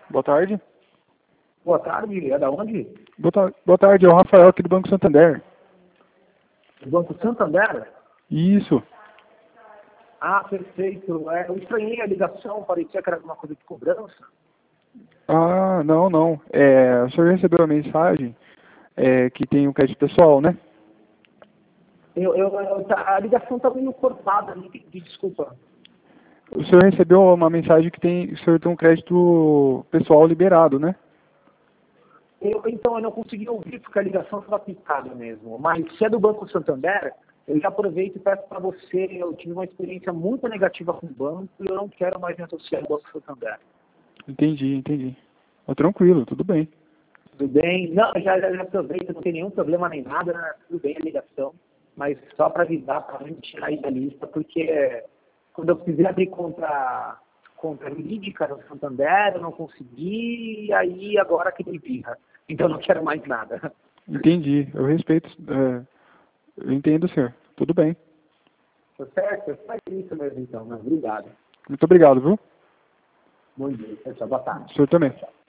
Boa tarde. Boa tarde, é da onde? Boa tarde, é o Rafael aqui do Banco Santander. Do Banco Santander? Isso. Ah, perfeito. Eu estranhei a ligação, parecia que era alguma coisa de cobrança. Ah, não. O senhor recebeu a mensagem que tem um crédito pessoal, né? A ligação está meio cortada, desculpa. O senhor recebeu uma mensagem que o senhor tem um crédito pessoal liberado, né? Então, eu não consegui ouvir porque a ligação estava picada mesmo. Mas se é do Banco Santander, eu já aproveito e peço para você, eu tive uma experiência muito negativa com o banco e eu não quero mais me associar ao Banco Santander. Entendi. Tá tranquilo, tudo bem. Tudo bem? Não, já aproveito, não tem nenhum problema nem nada, né? Tudo bem a ligação, mas só para avisar, para não tirar aí da lista, porque quando eu quis abrir contra jurídica no Santander, eu não consegui, e aí agora que me birra. Então eu não quero mais nada. Entendi, eu respeito, eu entendo, senhor. Tudo bem. Tá certo? Faz isso mesmo então, né? Obrigado. Muito obrigado, viu? Bom dia. Tchau, boa O tarde. senhor também.